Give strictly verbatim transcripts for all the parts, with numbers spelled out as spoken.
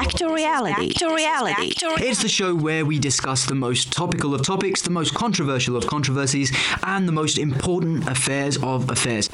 Back to reality. Back to reality. It's the show where we discuss the most topical of topics, the most controversial of controversies, and the most important affairs of affairs.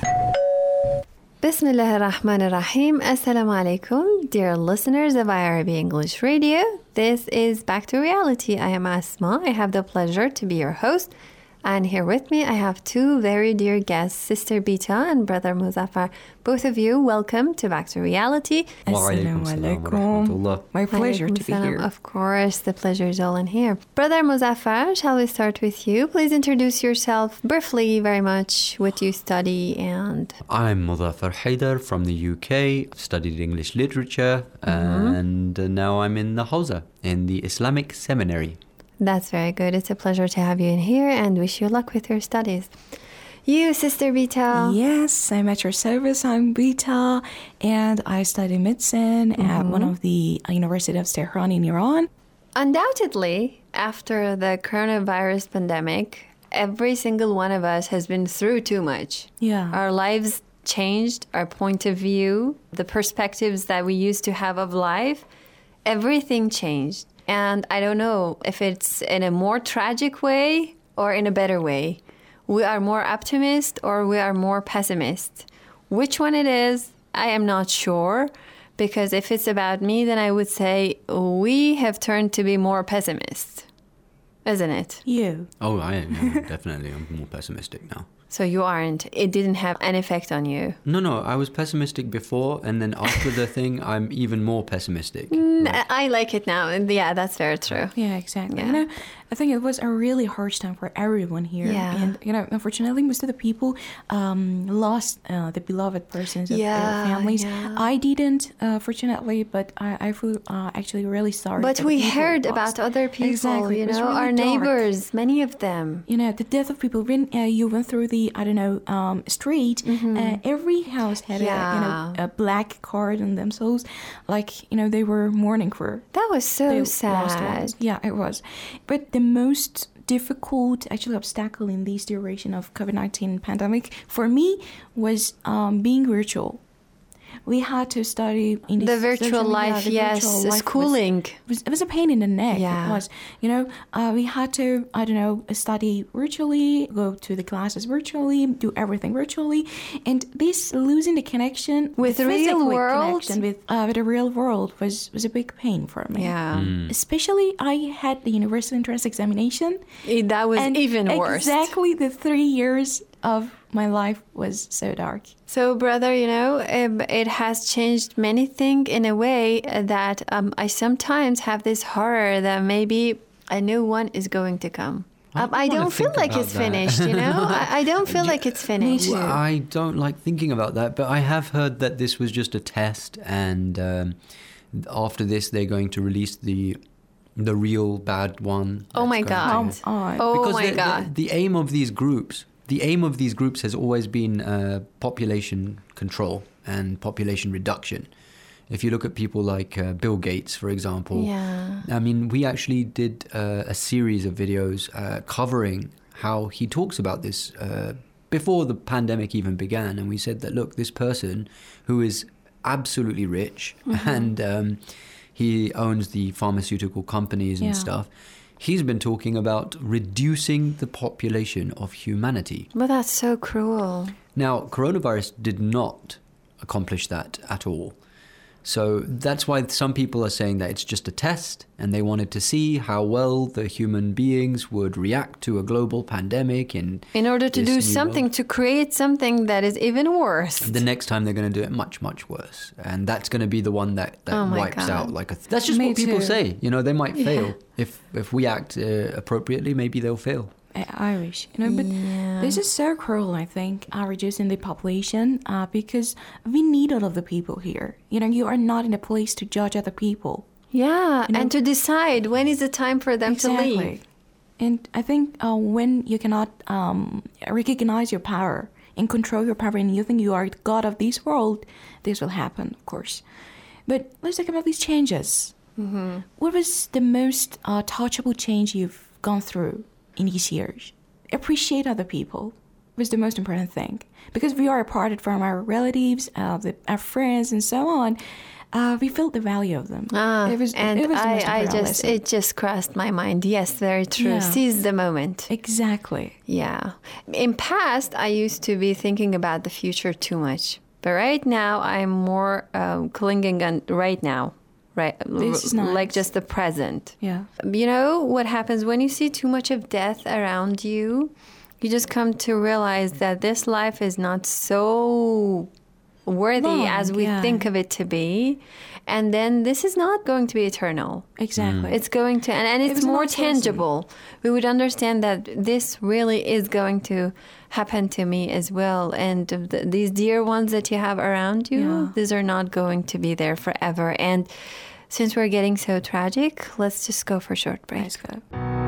Bismillah ar-Rahman ar-Rahim. Assalamu alaikum, dear listeners of I R B English Radio. This is Back to Reality. I am Asma. I have the pleasure to be your host. And here with me, I have two very dear guests, Sister Bita and Brother Muzaffar. Both of you, welcome to Back to Reality. Assalamu alaikum. My pleasure to be here. Of course, the pleasure is all in here. Brother Muzaffar, shall we start with you? Please introduce yourself briefly, very much, what you study and... I'm Muzaffar Haidar from the U K. I've studied English literature, mm-hmm. and uh, now I'm in the Hawza, in the Islamic Seminary. That's very good. It's a pleasure to have you in here and wish you luck with your studies. You, Sister Bita. Yes, I'm at your service. I'm Bita, and I study medicine mm-hmm. at one of the University of Tehran in Iran. Undoubtedly, after the coronavirus pandemic, every single one of us has been through too much. Yeah. Our lives changed, our point of view, the perspectives that we used to have of life, everything changed. And I don't know if it's in a more tragic way or in a better way. We are more optimist or we are more pessimist. Which one it is, I am not sure. Because if it's about me, then I would say we have turned to be more pessimist. Isn't it? You. Oh, I am. Definitely. I'm more pessimistic now. So you aren't. It didn't have an effect on you. No, no. I was pessimistic before, and then after the thing, I'm even more pessimistic. Mm, like, I like it now. Yeah, that's very true. Yeah, exactly. Yeah. You know, I think it was a really harsh time for everyone here. Yeah. And, you know, unfortunately, most of the people um, lost uh, the beloved persons of yeah, their families. Yeah. I didn't, uh, fortunately, but I, I feel uh, actually really sorry. But we heard about other people, exactly. you know, really our dark. neighbors, many of them. You know, the death of people. When uh, you went through the, I don't know, um, street, mm-hmm. uh, every house had yeah. a, you know, a black card on themselves. Like, you know, they were mourning for. That was so sad. Yeah, it was. But the most difficult actually obstacle in this duration of COVID nineteen pandemic for me was um, being virtual. We had to study in this the virtual life, media, the yes, virtual life schooling. Was, was, it was a pain in the neck. Yeah. It was, you know, uh, we had to, I don't know, study virtually, go to the classes virtually, do everything virtually, and this losing the connection with the real world, connection with uh, with the real world was was a big pain for me. Yeah, mm. especially I had the universal entrance examination. It, that was and even worse. Exactly, the three years of my life was so dark. So, brother, you know, um, it has changed many things in a way that um, I sometimes have this horror that maybe a new one is going to come. I um, don't, I don't feel like it's that. finished, you know? I, I don't feel like it's finished. Me too. Well, I don't like thinking about that, but I have heard that this was just a test, and um, after this they're going to release the the real bad one. Oh my God. To... Oh, oh because my the, God. The, the aim of these groups... The aim of these groups has always been uh, population control and population reduction. If you look at people like uh, Bill Gates, for example, yeah. I mean, we actually did uh, a series of videos uh, covering how he talks about this uh, before the pandemic even began. And we said that, look, this person who is absolutely rich mm-hmm. and um, he owns the pharmaceutical companies and yeah. stuff, he's been talking about reducing the population of humanity. But that's so cruel. Now, coronavirus did not accomplish that at all. So that's why some people are saying that it's just a test and they wanted to see how well the human beings would react to a global pandemic. In, in order to do something, world. to create something that is even worse. The next time they're going to do it much, much worse. And that's going to be the one that, that oh wipes God. out. Like a th- That's just Me what people too. say. You know, they might yeah. fail. If, if we act uh, appropriately, maybe they'll fail. Irish, you know, but yeah. this is so cruel, I think, uh, reducing the population uh, because we need all of the people here. You know, you are not in a place to judge other people. Yeah, you know? And to decide when is the time for them exactly. to leave. And I think uh, when you cannot um, recognize your power and control your power and you think you are the god of this world, this will happen, of course. But let's talk about these changes. Mm-hmm. What was the most uh, touchable change you've gone through in these years? Appreciate other people was the most important thing, because we are apart from our relatives, uh, the, our friends, and so on. uh, we felt the value of them. Ah, it was, and it was the most I, I important just, lesson. it just crossed my mind. Yes, very true. Yeah. Seize the moment. Exactly. Yeah. In past, I used to be thinking about the future too much. But right now, I'm more um, clinging on right now. Right. This is L- nice. Like just the present. Yeah. You know what happens when you see too much of death around you? You just come to realize that this life is not so worthy Long, as we yeah. think of it to be. And then this is not going to be eternal. Exactly. It's going to, and, and It it's was a more nice lesson. tangible. We would understand that this really is going to happen to me as well. And th- these dear ones that you have around you, Yeah. these are not going to be there forever. And since we're getting so tragic, let's just go for a short break. Let's go.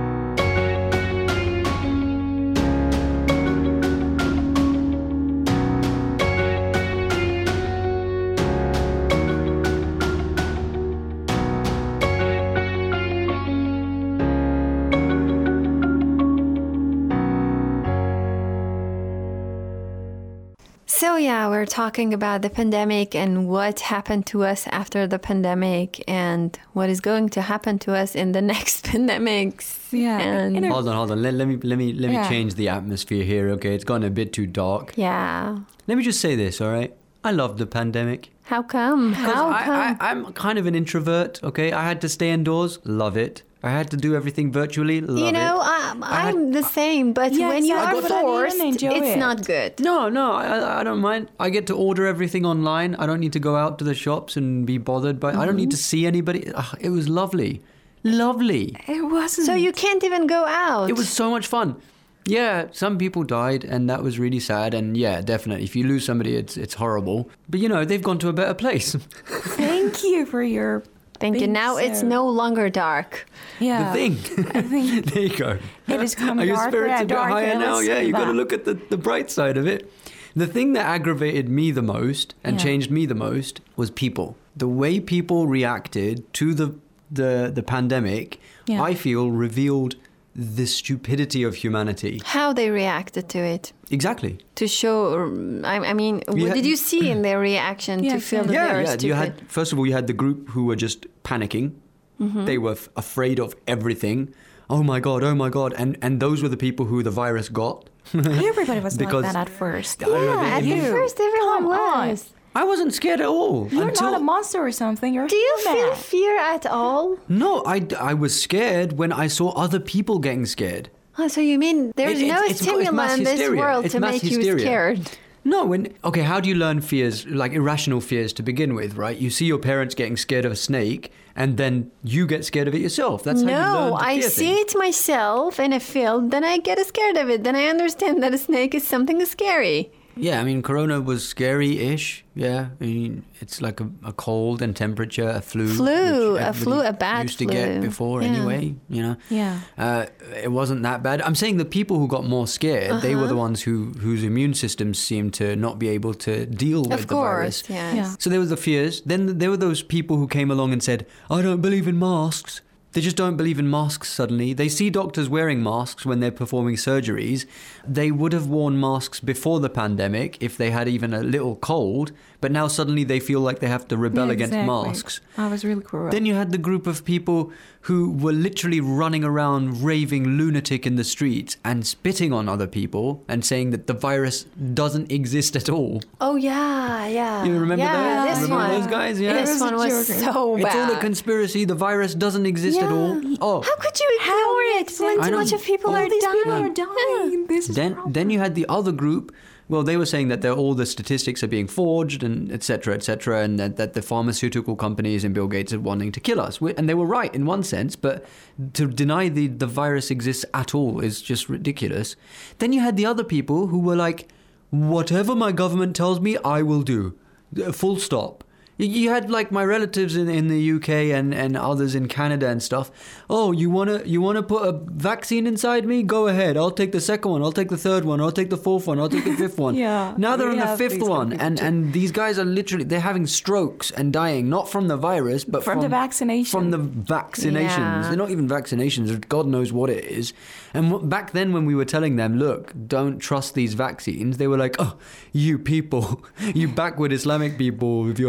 So yeah, we're talking about the pandemic and what happened to us after the pandemic and what is going to happen to us in the next pandemics. Yeah. And In a- Hold on, hold on. Let, let me let me let me Yeah. change the atmosphere here. Okay, it's gone a bit too dark. yeah. Let me just say this. All right, I loved the pandemic. How come? 'Cause How I, come? I, I'm kind of an introvert. Okay, I had to stay indoors. Love it. I had to do everything virtually. Love you know, it. I'm, I had- I'm the same, but Yes, when you I are got- but I didn't forced, enjoy it's it. not good. No, no, I, I don't mind. I get to order everything online. I don't need to go out to the shops and be bothered by. I don't need to Mm-hmm. see anybody. Ugh, it was lovely, lovely. It wasn't. So you can't even go out. It was so much fun. Yeah, some people died, and that was really sad. And yeah, definitely, if you lose somebody, it's it's horrible. But you know, they've gone to a better place. Thank you for your. Thank you. being Now it's so- no longer dark. Yeah. The thing. I think There you go. It is becoming Are your darker spirits a and bit darker, higher now? let's Yeah, say you got to that. look at the, the bright side of it. The thing that aggravated me the most and Yeah. changed me the most was people. The way people reacted to the the, the pandemic, Yeah. I feel, revealed the stupidity of humanity. How they reacted to it. Exactly. To show, I, I mean, what had- did you see in their reaction Yeah, to feel that exactly. they Yeah, were yeah. stupid? You had first of all, you had the group who were just panicking. Mm-hmm. They were f- afraid of everything. Oh my god! Oh my god! And and those were the people who the virus got. Everybody was Because- like that at first. I don't know, yeah, at they- the You. first everyone Come on. was. I wasn't scared at all You're until not a monster or something. You're Do you human. feel fear at all? no. I, I was scared when I saw other people getting scared. Oh, so you mean there's It- no it's- it's- it's stimulant mass in this hysteria. world It's to mass make you hysteria. scared? No, when okay, how do you learn fears, like irrational fears to begin with, right? You see your parents getting scared of a snake, and then you get scared of it yourself. That's how you learn No, to I fear see things. it myself in a field, then I get scared of it. Then I understand that a snake is something scary. Yeah, I mean, Corona was scary-ish. Yeah, I mean, it's like a, a cold and temperature, a flu. Flu, which a flu, everybody a bad used to get flu. before Yeah. anyway. You know. Yeah. Uh, it wasn't that bad. I'm saying the people who got more scared, they Uh-huh. were the ones who whose immune systems seemed to not be able to deal with Of the virus. course, yes. Yeah. So there was the fears. Then there were those people who came along and said, "I don't believe in masks." They just don't believe in masks suddenly. They see doctors wearing masks when they're performing surgeries. They would have worn masks before the pandemic if they had even a little cold, but now suddenly they feel like they have to rebel Yeah, against exactly. masks. I was really cruel. Then you had the group of people who were literally running around raving lunatic in the streets and spitting on other people and saying that the virus doesn't exist at all. Oh yeah, yeah. You remember yeah, that? This Remember one. those guys? Yeah. This It was a one was joke. so bad. It's all a conspiracy. The virus doesn't exist at all. Oh, How could you ignore it when I too know. much of people All are These dying? people are dying. This is then problem. then you had the other group. Well, they were saying that they're, all the statistics are being forged and et cetera, et cetera, and that, that the pharmaceutical companies and Bill Gates are wanting to kill us. We- And they were right in one sense, but to deny the, the virus exists at all is just ridiculous. Then you had the other people who were like, whatever my government tells me, I will do. Uh, Full stop. You- You had like my relatives in, in the U K and, and others in Canada and stuff. Oh, you wanna you wanna put a vaccine inside me? Go ahead. I'll take the second one. I'll take the third one. I'll take the fourth one. I'll take the fifth one. Yeah, Now they're we on the have fifth these one, people and too. and these guys are literally they're having strokes and dying not from the virus, but From from, the vaccination. From the vaccinations. Yeah. They're not even vaccinations. God knows what it is. And w- back then, when we were telling them, look, don't trust these vaccines, they were like, oh, you people, you backward Islamic people with your herbal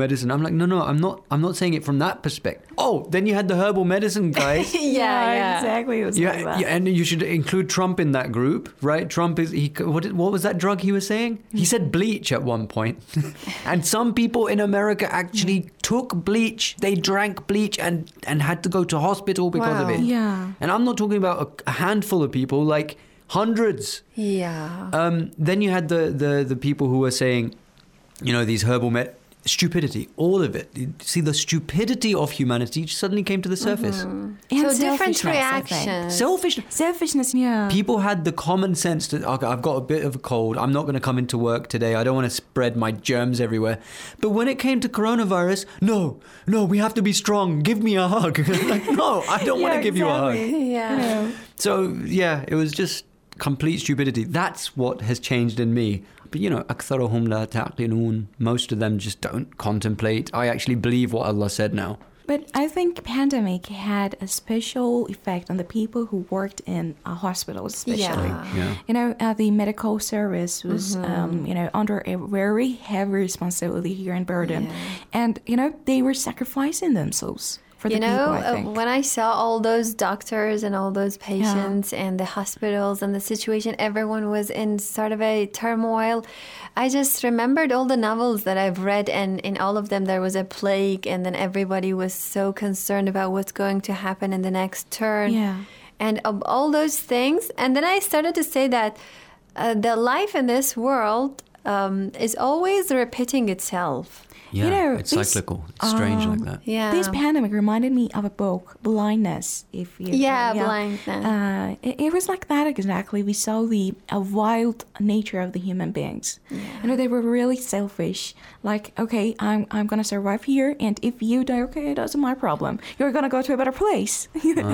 medicine. I'm like, no, no, I'm not. I'm not saying it from that perspective. Oh, then you had the herbal medicine guys. yeah, yeah, exactly. It was Yeah, like that. yeah, and you should include Trump in that group, right? Trump is he. What, what was that drug he was saying? He said bleach at one point, and some people in America actually took bleach. They drank bleach and and had to go to hospital because of Wow. it. Yeah. And I'm not talking about a, a handful of people, like hundreds. Yeah. Um, then you had the, the the people who were saying, you know, these herbal med. Stupidity, all of it. You see, the stupidity of humanity suddenly came to the surface. And So different selfishness, I think. reactions. Selfish. Selfishness, yeah. People had the common sense to, okay, I've got a bit of a cold. I'm not going to come into work today. I don't want to spread my germs everywhere. But when it came to coronavirus, no, no, we have to be strong. Give me a hug. Like, no, I don't want Yeah, to give you a hug. exactly. Yeah. So, yeah, it was just complete stupidity. That's what has changed in me. But, you know, أكثرهم لا تعقلون. Most of them just don't contemplate. I actually believe what Allah said now. But I think pandemic had a special effect on the people who worked in uh, hospitals, especially. Yeah. Yeah. You know, uh, the medical service was, um, you know, under a very heavy responsibility here in Burden. Yeah. And, you know, they were sacrificing themselves for the You know, people, I uh, think. when I saw all those doctors and all those patients and the hospitals and the situation, everyone was in sort of a turmoil. I just remembered all the novels that I've read, and in all of them there was a plague, and then everybody was so concerned about what's going to happen in the next turn. Yeah. And of all those things. And then I started to say that uh, the life in this world um, is always repeating itself. Yeah, You know, it's this- cyclical. It's strange like um, that. Yeah. This pandemic reminded me of a book, Blindness. If you Yeah, Blindness. Uh, it, it was like that exactly. We saw the uh, wild nature of the human beings. You know, they were really selfish. Like, okay, I'm I'm gonna survive here, and if you die, okay, that's my problem. You're gonna go to a better place.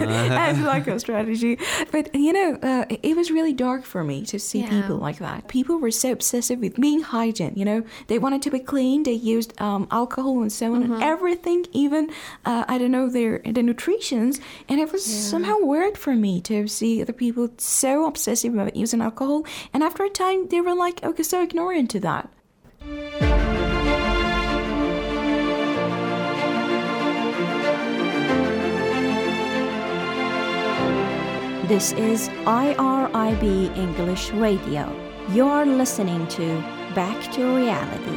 As like a strategy. But you know, uh, it, it was really dark for me to see Yeah. people like that. People were so obsessive with being hygiene. You know, they wanted to be clean. They used um, alcohol and so on, and everything, even uh, I don't know their the nutritions, and it was somehow weird for me to see the people so obsessive about using alcohol, and after a time they were like, okay, so ignorant to that. This is I R I B English Radio. You're listening to Back to Reality.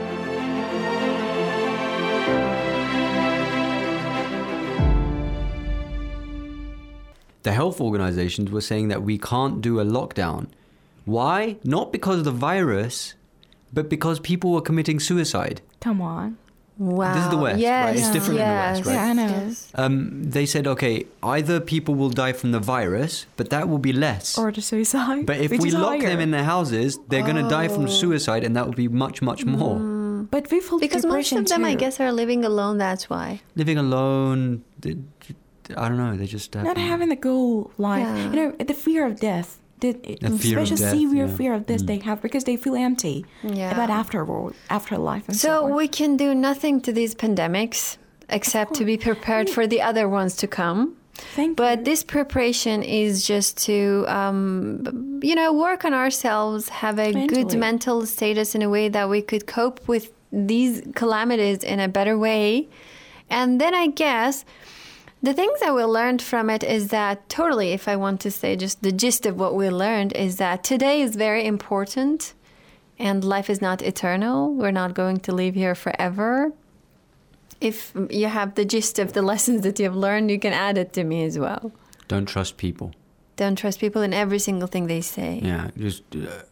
The health organizations were saying that we can't do a lockdown. Why? Not because of the virus, but because people were committing suicide. Come on. Wow. This is the West, yes, right? It's different in the yes, West, right? Yeah, I know. yes. Um, they said, okay, either people will die from the virus, but that will be less. Or the suicide. But if which we is lock higher. them in their houses, they're going to die from suicide, and that will be much, much more. But we feel Because most depression of them, I too. guess, are living alone. That's why. Living alone, they, I don't know, they just have... not having the goal life. Yeah. You know, the fear of death. The, The fear of special death, severe yeah. fear of this they have because they feel empty Yeah. about afterworld, afterlife, and so, So on. we can do nothing to these pandemics except to be prepared for the other ones to come. Thank But you. this preparation is just to, um, you know, work on ourselves, have a good Mentally. mental status in a way that we could cope with these calamities in a better way. And then I guess the things that we learned from it is that totally, if I want to say just the gist of what we learned, is that today is very important and life is not eternal. We're not going to live here forever. If you have the gist of the lessons that you've learned, you can add it to me as well. Don't trust people. Don't trust people in every single thing they say. Yeah, just... Uh,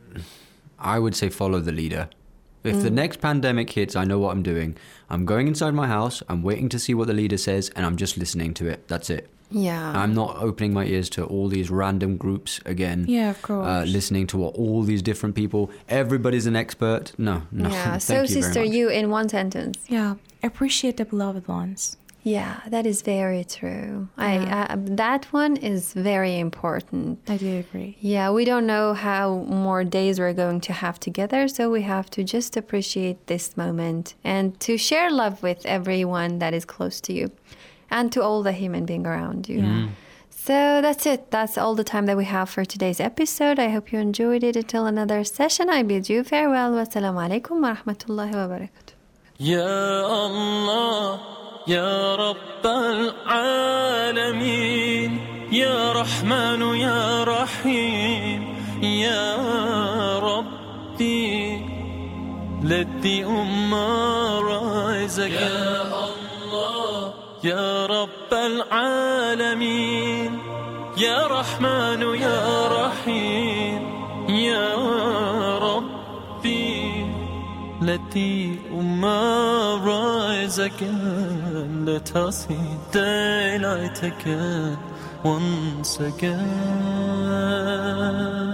I would say follow the leader. If the next pandemic hits, I know what I'm doing. I'm going inside my house, I'm waiting to see what the leader says, and I'm just listening to it. That's it. Yeah. I'm not opening my ears to all these random groups again. Yeah, of course. Uh, listening to what all these different people, everybody's an expert. No, no. yeah. Thank So, you very sister, much. you in one sentence. Yeah, appreciate the beloved ones. Yeah, that is very true. Yeah. I, I that one is very important. I do agree. Yeah, we don't know how more days we're going to have together, so we have to just appreciate this moment and to share love with everyone that is close to you and to all the human being around you. Yeah. So that's it. That's all the time that we have for today's episode. I hope you enjoyed it. Until another session, I bid you farewell. Wassalamu alaikum wa rahmatullahi wa barakatuh. يا الله يا رب العالمين يا رحمن يا رحيم يا ربي let the ummah rise again يا الله يا رب العالمين يا رحمن يا رحيم يا ربي let the ummah rise again. Let us see daylight again once again.